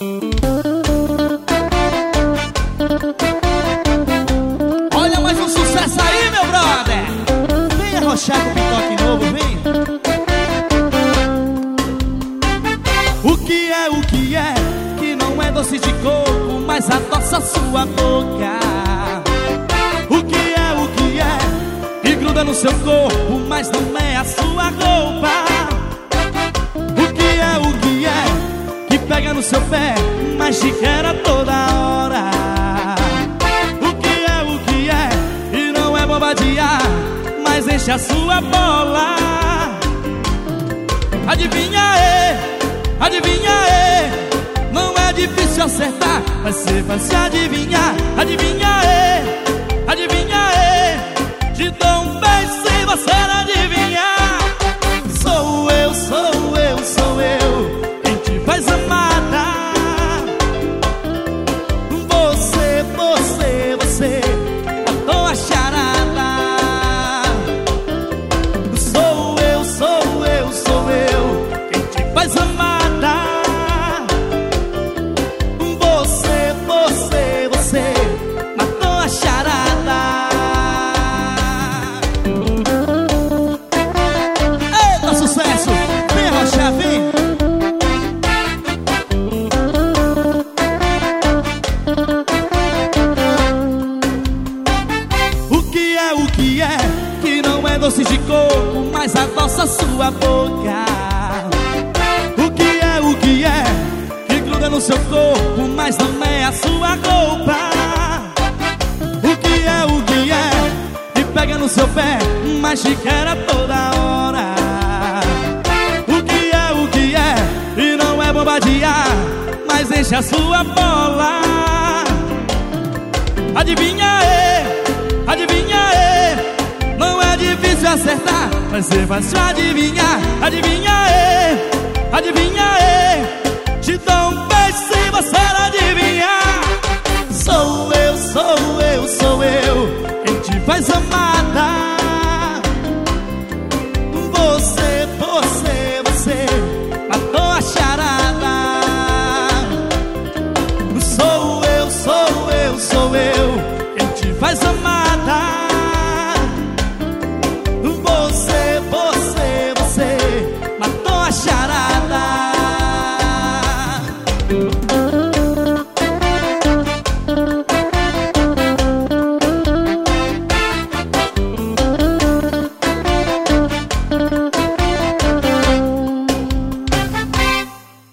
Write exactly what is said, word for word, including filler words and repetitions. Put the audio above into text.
Olha mais um sucesso aí, meu brother. Vem arrochar com o Pitoque novo, vem. O que é, o que é, que não é doce de coco, mas adoça sua boca. O que é, o que é, que gruda no seu corpo, mas não é a sua roupa. O que é, o que é, que pega no seu pé, mas te quer a toda hora. O que é, o que é, e não é bombardear, mas enche a sua bola. Adivinha aí, adivinha aí, não é difícil acertar, vai ser fácil adivinhar. Adivinha aí, adivinha aí, te dou um beijo se você não adivinhar. Sou eu, sou eu, sou eu, quem te faz amada. Você, você, você, a tua charada. Sou eu, sou eu, sou eu, quem te faz amada. Você, você, você, matou a charada. Eita, sucesso! Vem, Rocha, vem! O que é, o que é, que não é doce de coco, mas adoça sua boca. O que é, o que é, que gruda no seu corpo, mas não é a sua roupa. O que é, o que é, que pega no seu pé, mas te quer a toda hora. O que é, o que é, e não é bombardear, mas enche a sua bola. Adivinha aí, adivinha aí, não é difícil acertar, vai ser fácil adivinhar. Adivinha aí, adivinha aí, te dou um beijo se você não adivinhar. Sou eu, sou eu, sou eu, quem te faz amada. Você, você, você, matou a charada. Sou eu, sou eu, sou eu, quem te faz amada. Você, você, você, matou a charada.